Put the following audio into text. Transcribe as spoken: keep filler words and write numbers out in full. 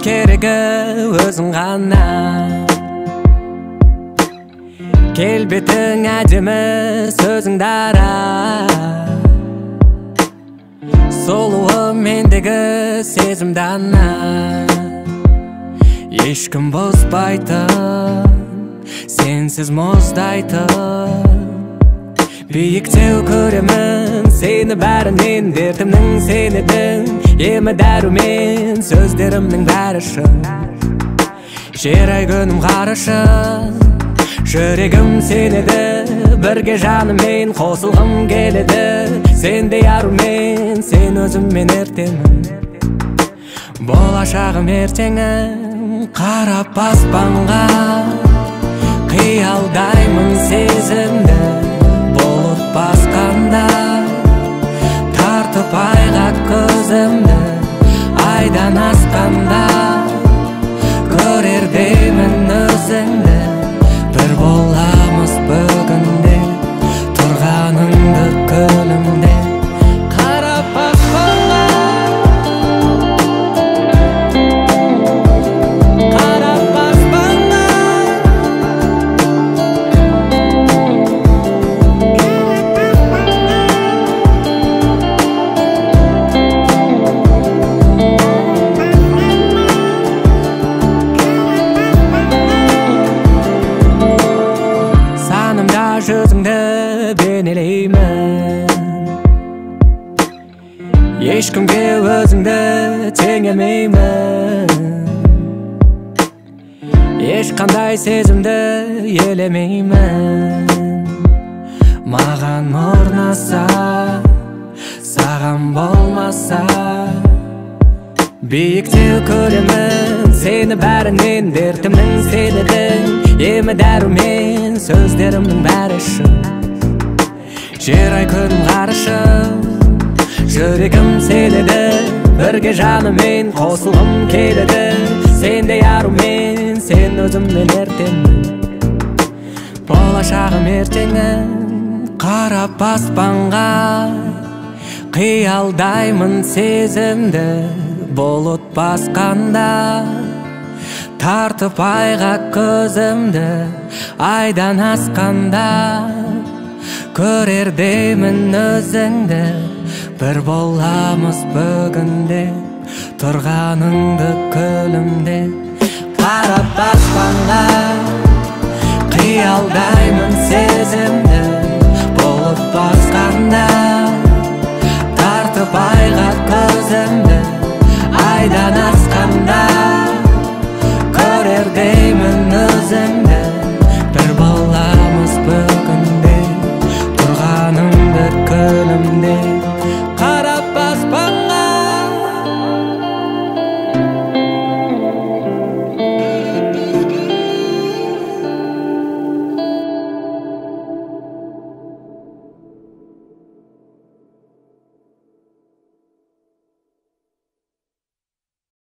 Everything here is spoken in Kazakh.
керегі өзің ғана. Келбетің әдемі, сөзің дара, сұлуы мендегі сезім дана. Ешкім бұзбайтын, сенсіз мұздайтын. Биіктеу көремін сені бәрінен, дертімнің сен едің, емі дәрумен, сөздерімнің бәрі шын. Жер ай күнім қарышын, жүрегім сен еді, бірге жаныммен қосылғым келеді. Сендей арумен, сен өзіммен ертемін, болашағым ертеңім. Қарап аспанға қиялдаймын сезімді, бұлт басқанда тартып айға көзімді. Айдан асқанда көрер деймін өзіңді, бір боламыз бүгінде, тұрғаныңды күлімде. Қарап аспанға, қарап аспанға, санымда жүзіңді бейнелеймін, ешкімге өзіңді теңемеймін. Ешқандай сезімді елемеймін, маған орнаса, саған болмаса. Биіктеу көремін сені бәрінен, дертімнің сен едің, емі дәрумен, сөздерімнің бәрі шын. Жер ай күнім қарышын, жүрегім сен еді, бірге жаныммен қосылғым келеді. Сендей арумен, сен өзіммен ертемін, болашағым ертеңім. Қарап аспанға қиялдаймын сезімді, бұлт басқанда тартып айға көзімді. Айдан асқанда көрер деймін өзіңді, бір боламыз бүгінде, тұрғаныңды күлімде. Қарап аспанға қиялдаймын сезімді, бұлт басқанда тартып айға көзімді. Айдан асқанда көрер деймін